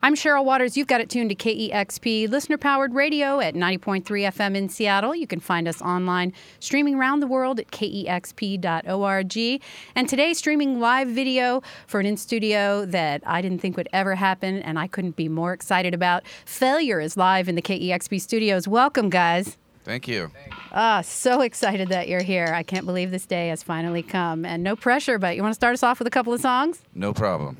I'm Cheryl Waters. You've got it tuned to KEXP, listener-powered radio at 90.3 FM in Seattle. You can find us online, streaming around the world at kexp.org. And today, streaming live video for an in-studio that I didn't think would ever happen, and I couldn't be more excited about. Failure is live in the KEXP studios. Welcome, guys. Thank you. So excited that you're here. I can't believe this day has finally come. And no pressure, but you want to start us off with a couple of songs? No problem.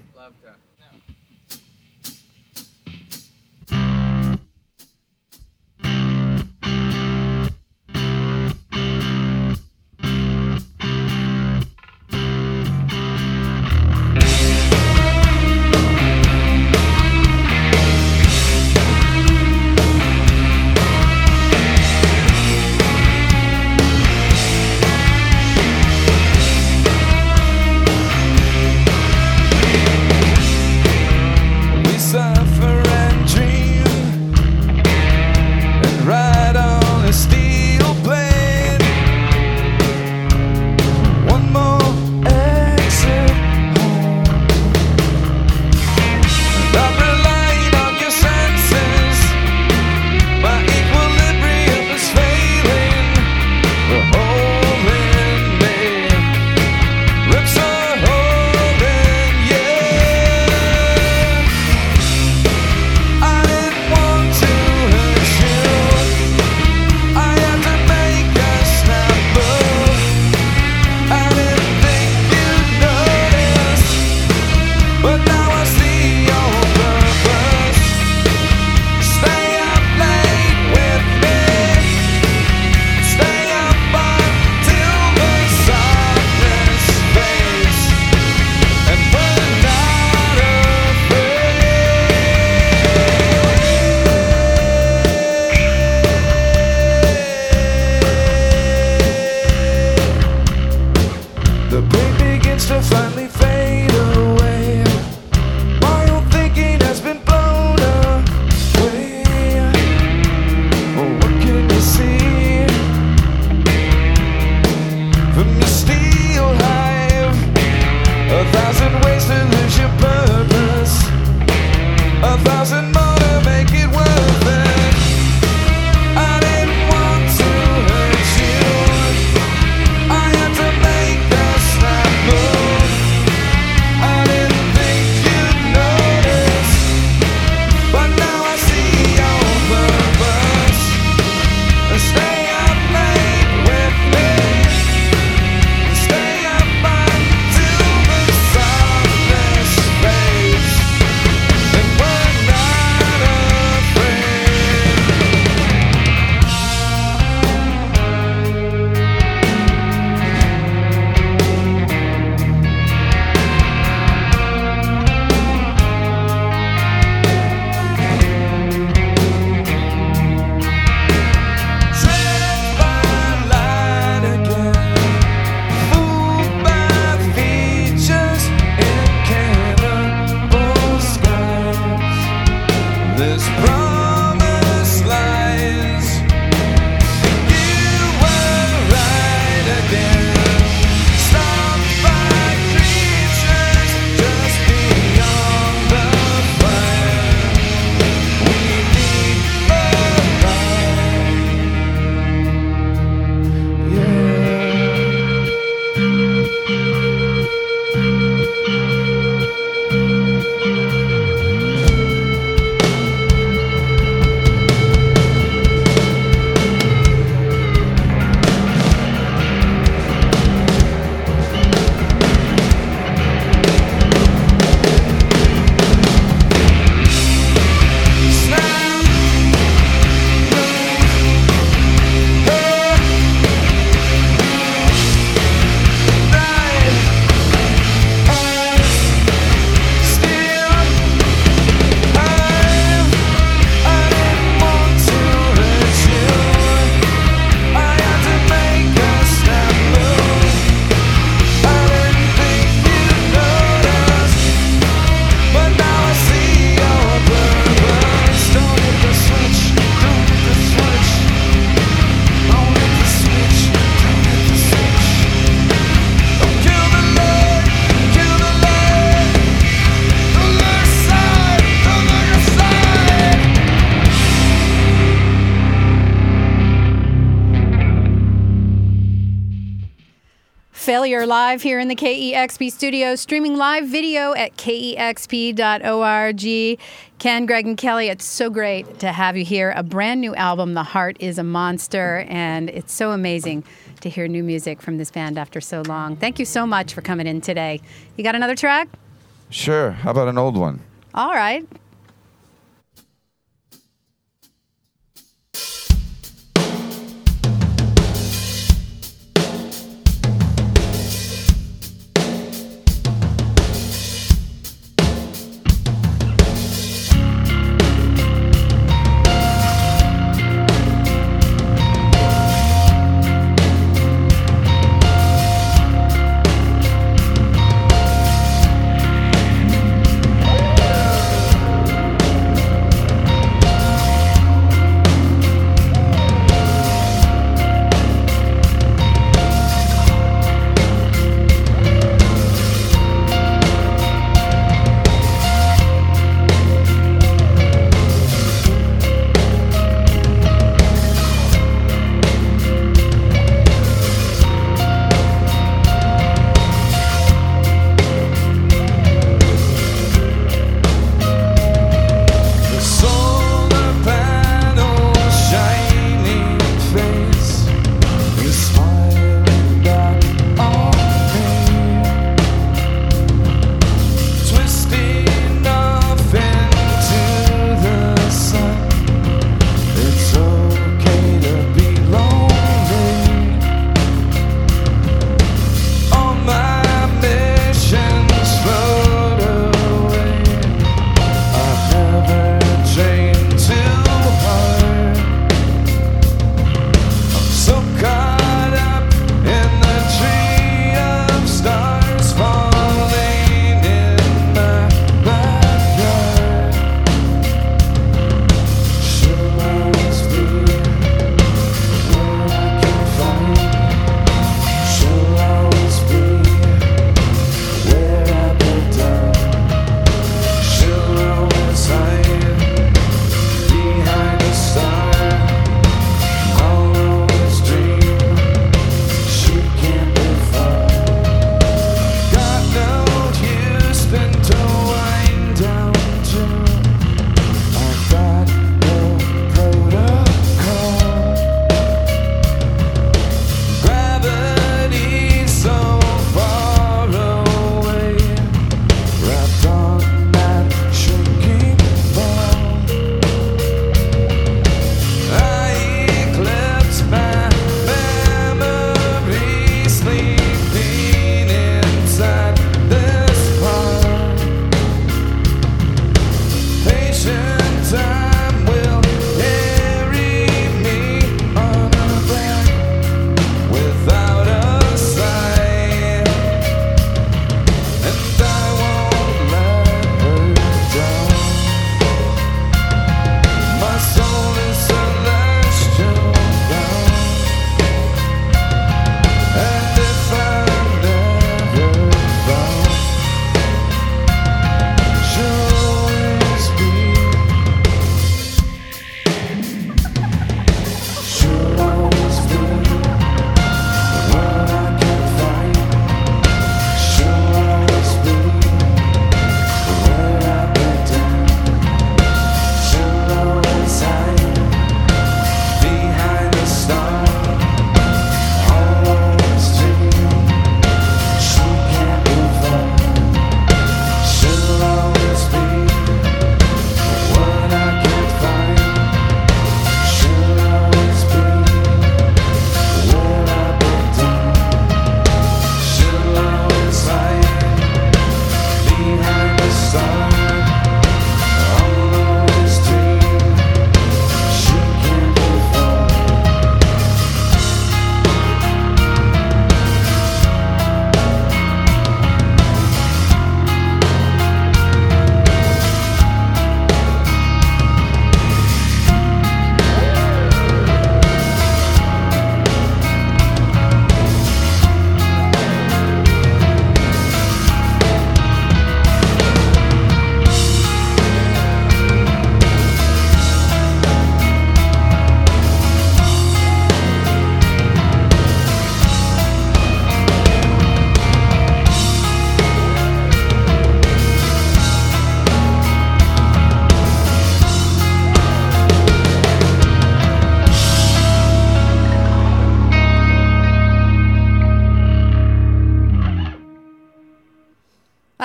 Failure live here in the KEXP studio, streaming live video at kexp.org. Ken, Greg, and Kelly, it's so great to have you here. A brand new album, The Heart is a Monster, and it's so amazing to hear new music from this band after so long. Thank you so much for coming in today. You got another track? Sure. How about an old one? All right.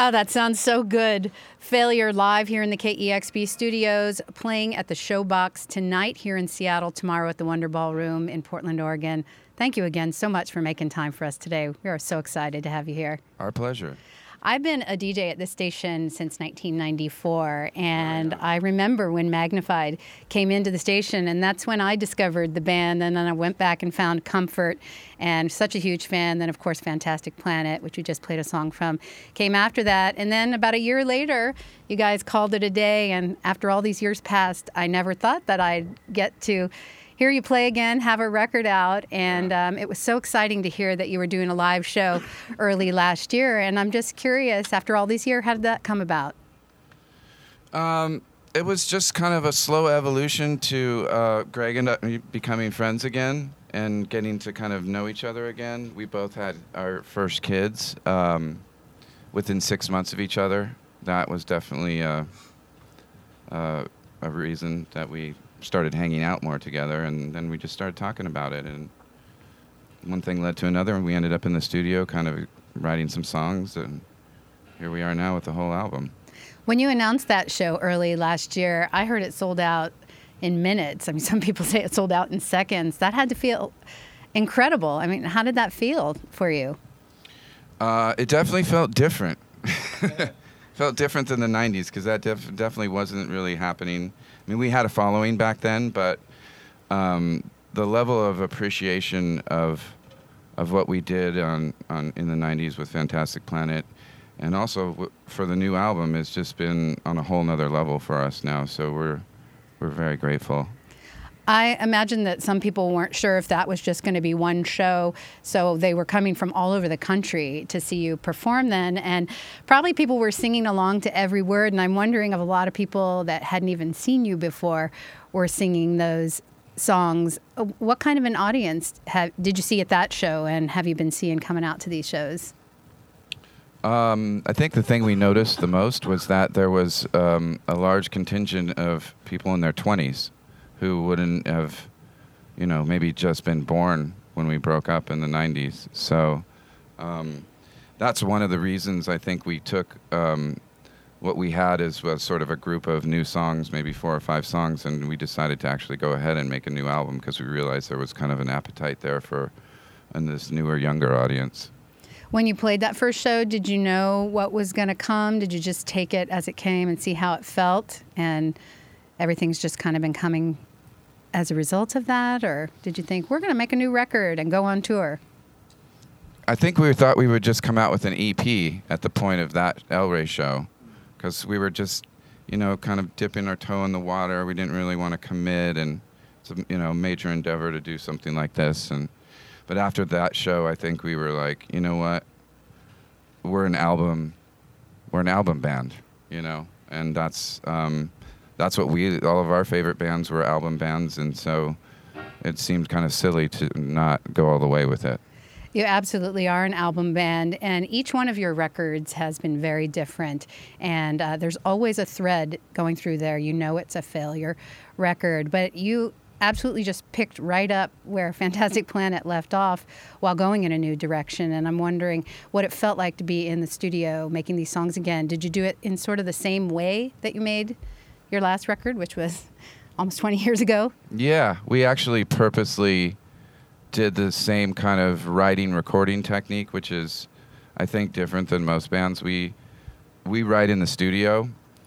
Oh, that sounds so good. Failure live here in the KEXP studios, playing at the Showbox tonight here in Seattle, tomorrow at the Wonder Ballroom in Portland, Oregon. Thank you again so much for making time for us today. We are so excited to have you here. Our pleasure. I've been a DJ at this station since 1994, and I remember when Magnified came into the station, and that's when I discovered the band, and then I went back and found Comfort, and such a huge fan. Then, of course, Fantastic Planet, which we just played a song from, came after that. And then about a year later, you guys called it a day, and after all these years passed, I never thought that I'd get to hear you play again, have a record out, and it was so exciting to hear that you were doing a live show early last year. And I'm just curious, after all these years, how did that come about? It was just kind of a slow evolution to Greg and I becoming friends again and getting to kind of know each other again. We both had our first kids within 6 months of each other. That was definitely a reason that we started hanging out more together, and then we just started talking about it, and one thing led to another, and we ended up in the studio kind of writing some songs, and here we are now with the whole album. When you announced that show early last year, I heard it sold out in minutes. I mean, some people say it sold out in seconds. That had to feel incredible. I mean, how did that feel for you? It definitely felt different. Felt different than the 90s, because that definitely wasn't really happening. I mean, we had a following back then, but the level of appreciation of what we did in the 90s with Fantastic Planet, and also for the new album, has just been on a whole nother level for us now. So we're very grateful. I imagine that some people weren't sure if that was just going to be one show, so they were coming from all over the country to see you perform then, and probably people were singing along to every word, and I'm wondering if a lot of people that hadn't even seen you before were singing those songs. What kind of an audience did you see at that show, and have you been seeing coming out to these shows? I think the thing we noticed the most was that there was a large contingent of people in their 20s who wouldn't have, maybe just been born when we broke up in the 90s. So that's one of the reasons I think we took what we had was sort of a group of new songs, maybe 4 or 5 songs, and we decided to actually go ahead and make a new album because we realized there was kind of an appetite there in this newer, younger audience. When you played that first show, did you know what was going to come? Did you just take it as it came and see how it felt? And everything's just kind of been coming as a result of that? Or did you think, we're going to make a new record and go on tour? I think we thought we would just come out with an EP at the point of that El Rey show, because we were just, kind of dipping our toe in the water. We didn't really want to commit, and it's a, major endeavor to do something like this. But after that show, I think we were like, you know what? We're an album band, and that's what all of our favorite bands were album bands, and so it seemed kind of silly to not go all the way with it. You absolutely are an album band, and each one of your records has been very different, and there's always a thread going through there. It's a failure record, but you absolutely just picked right up where Fantastic Planet left off while going in a new direction, and I'm wondering what it felt like to be in the studio making these songs again. Did you do it in sort of the same way that you made your last record, which was almost 20 years ago? Yeah, we actually purposely did the same kind of writing recording technique, which is, I think, different than most bands. We write in the studio,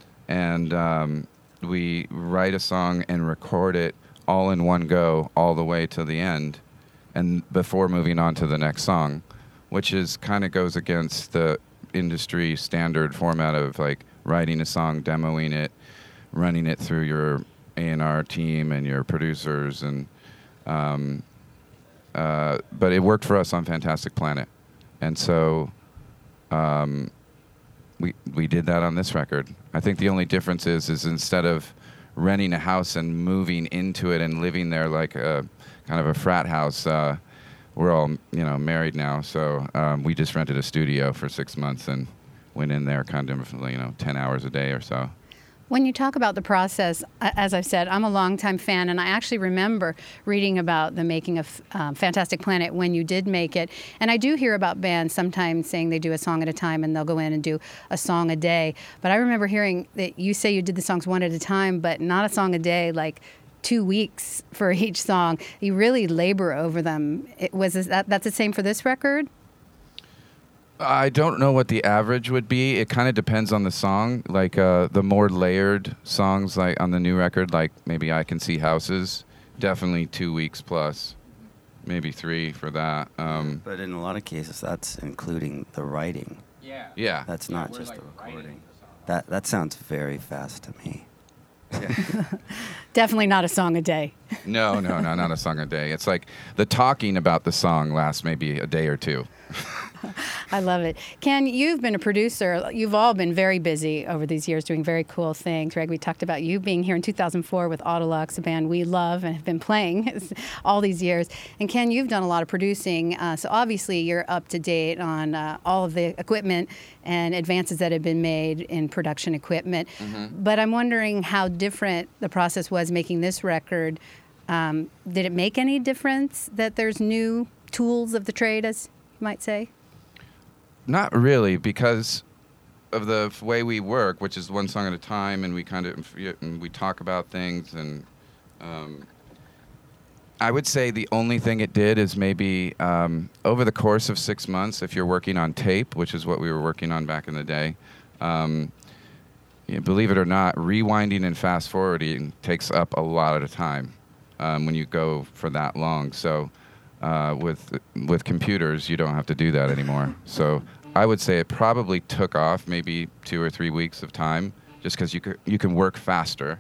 and we write a song and record it all in one go, all the way to the end, and before moving on to the next song, which is kind of goes against the industry standard format of like writing a song, demoing it, running it through your A&R team and your producers, and but it worked for us on Fantastic Planet, and so we did that on this record. I think the only difference is instead of renting a house and moving into it and living there like a kind of a frat house, we're all married now, so we just rented a studio for 6 months and went in there kind of 10 hours a day or so. When you talk about the process, as I've said, I'm a longtime fan, and I actually remember reading about the making of Fantastic Planet when you did make it. And I do hear about bands sometimes saying they do a song at a time and they'll go in and do a song a day. But I remember hearing that you say you did the songs one at a time, but not a song a day, like 2 weeks for each song. You really labor over them. That's the same for this record? I don't know what the average would be. It kind of depends on the song. Like the more layered songs, like on the new record, like maybe I Can See Houses, definitely 2 weeks plus, maybe 3 for that. But in a lot of cases, that's including the writing. Yeah. That's not just the recording. That sounds very fast to me. Definitely not a song a day. No, not a song a day. It's like the talking about the song lasts maybe a day or 2. I love it. Ken, you've been a producer. You've all been very busy over these years doing very cool things. Greg, we talked about you being here in 2004 with Autolux, a band we love and have been playing all these years. And Ken, you've done a lot of producing. So obviously you're up to date on all of the equipment and advances that have been made in production equipment. Mm-hmm. But I'm wondering how different the process was making this record. Did it make any difference that there's new tools of the trade, as you might say? Not really, because of the way we work, which is one song at a time, and we talk about things. And I would say the only thing it did is maybe over the course of 6 months, if you're working on tape, which is what we were working on back in the day, believe it or not, rewinding and fast forwarding takes up a lot of time when you go for that long. So with computers, you don't have to do that anymore. So I would say it probably took off maybe 2 or 3 weeks of time, just because you can work faster.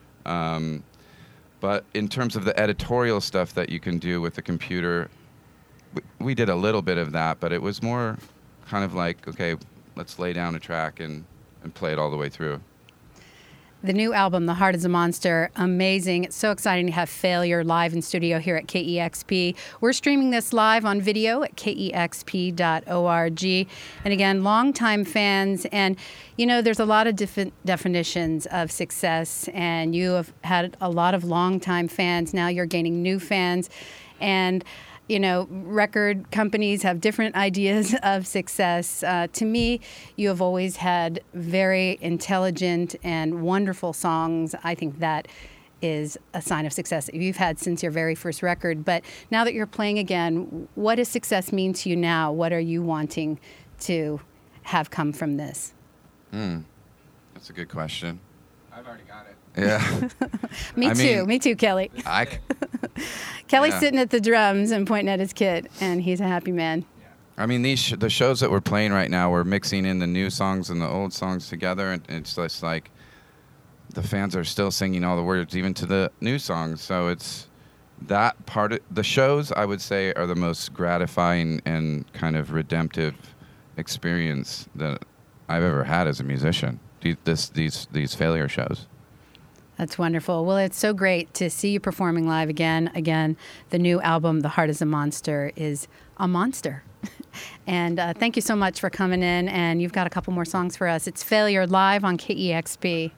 But in terms of the editorial stuff that you can do with the computer, we did a little bit of that, but it was more kind of like, okay, let's lay down a track and play it all the way through. The new album, The Heart is a Monster, amazing. It's so exciting to have Failure live in studio here at KEXP. We're streaming this live on video at kexp.org. And again, longtime fans, and there's a lot of different definitions of success, and you have had a lot of longtime fans. Now you're gaining new fans, and record companies have different ideas of success. To me, you have always had very intelligent and wonderful songs. I think that is a sign of success that you've had since your very first record. But now that you're playing again, what does success mean to you now? What are you wanting to have come from this? That's a good question. I've already got it. Yeah. Me too, Kelly. Kelly's sitting at the drums and pointing at his kid, and he's a happy man. I mean, the shows that we're playing right now, we're mixing in the new songs and the old songs together, and it's just like the fans are still singing all the words, even to the new songs. So it's that part of the shows, I would say, are the most gratifying and kind of redemptive experience that I've ever had as a musician. These Failure shows. That's wonderful. Well, it's so great to see you performing live again. Again, the new album, The Heart is a Monster, is a monster. And thank you so much for coming in. And you've got a couple more songs for us. It's Failure live on KEXP.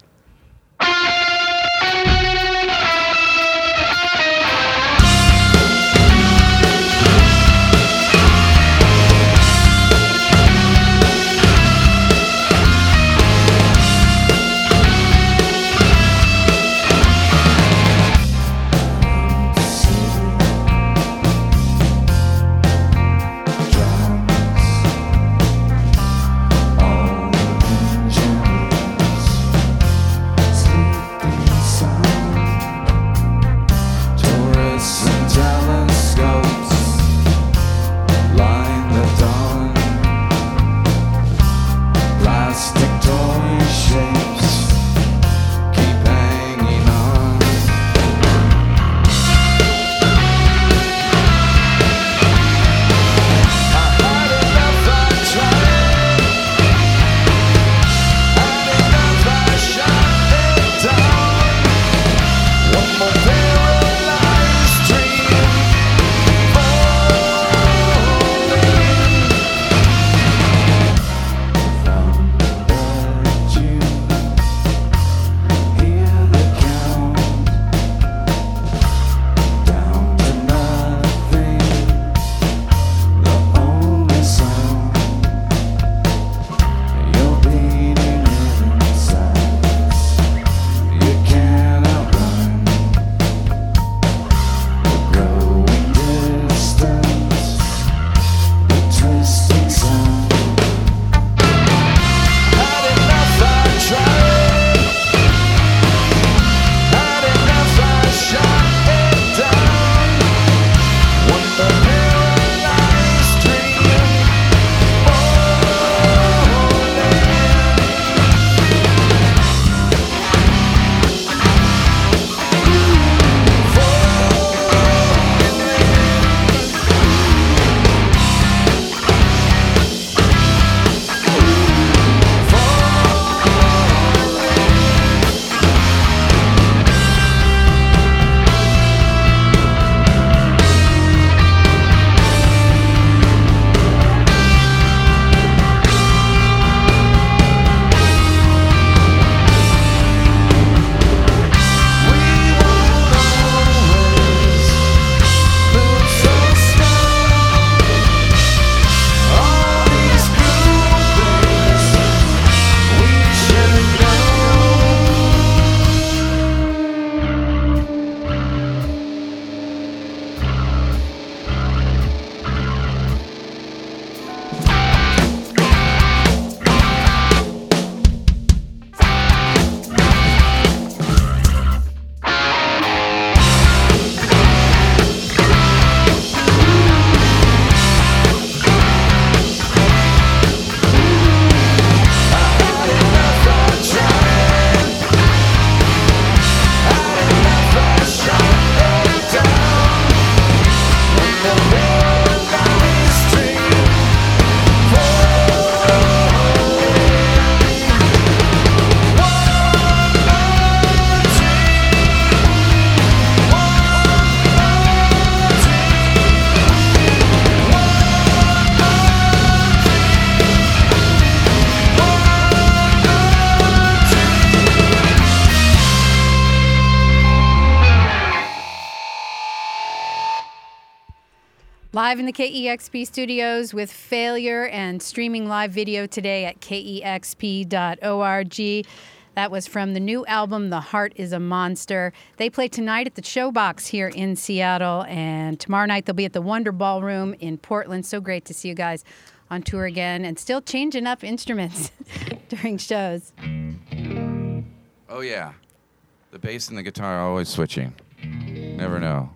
Live in the KEXP studios with Failure and streaming live video today at kexp.org. That was from the new album, The Heart is a Monster. They play tonight at the Showbox here in Seattle, and tomorrow night they'll be at the Wonder Ballroom in Portland. So great to see you guys on tour again and still changing up instruments during shows. Oh, yeah. The bass and the guitar are always switching. Never know.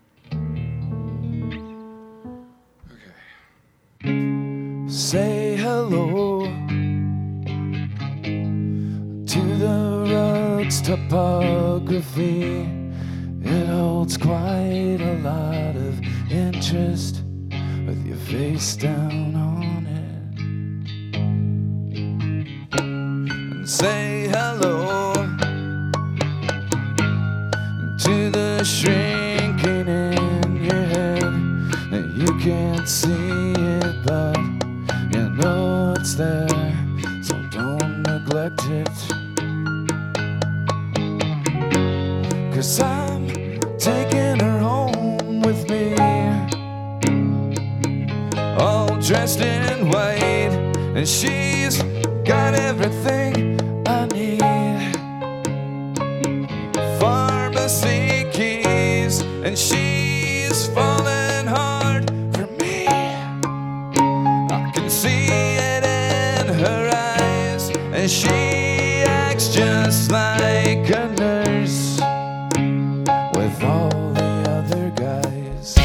Okay. Say hello to the road's topography. It holds quite a lot of interest with your face down on it. And say hello to the shrinking in your head. You can't see it, but you know it's there, so don't neglect it. 'Cause I'm taking her home with me, all dressed in white, and she's got everything I need. Pharmacy keys, and she's falling hard for me. I can see it in her eyes, and she acts just like a nurse with all the other guys.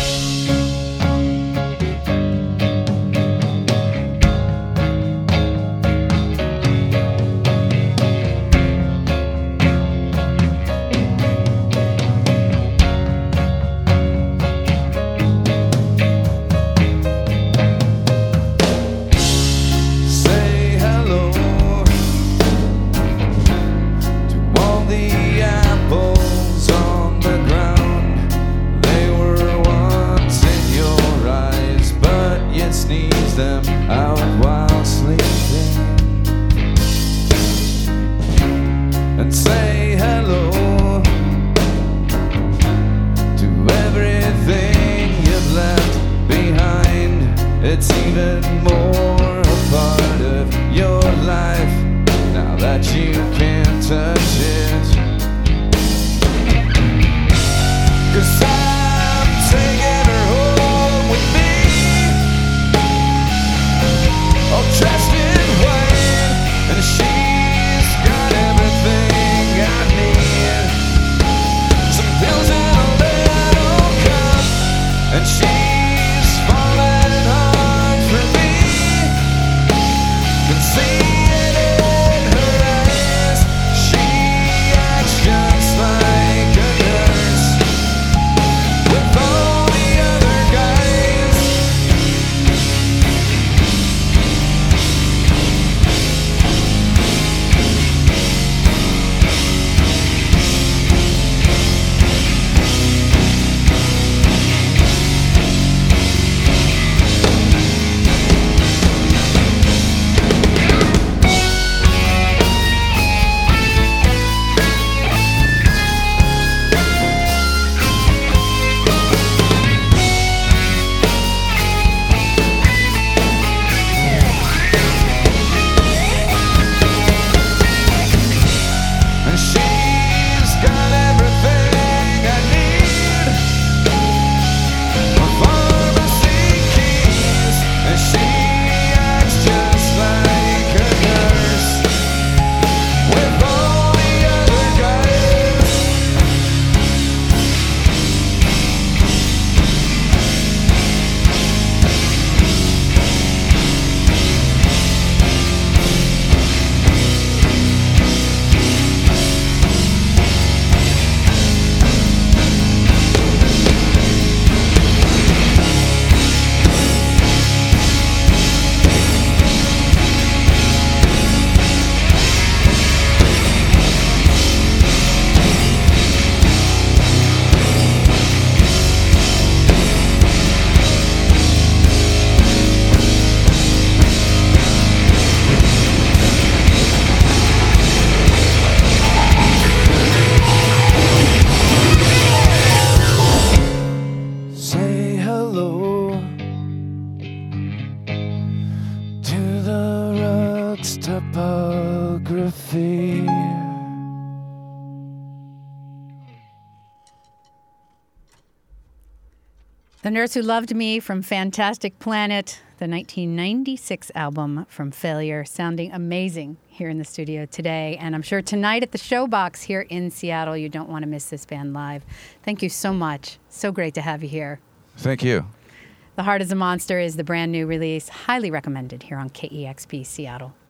The Nurse Who Loved Me from Fantastic Planet, the 1996 album From Failure, sounding amazing here in the studio today. And I'm sure tonight at the Showbox here in Seattle, you don't want to miss this band live. Thank you so much. So great to have you here. Thank you. The Heart is a Monster is the brand new release, highly recommended here on KEXP Seattle.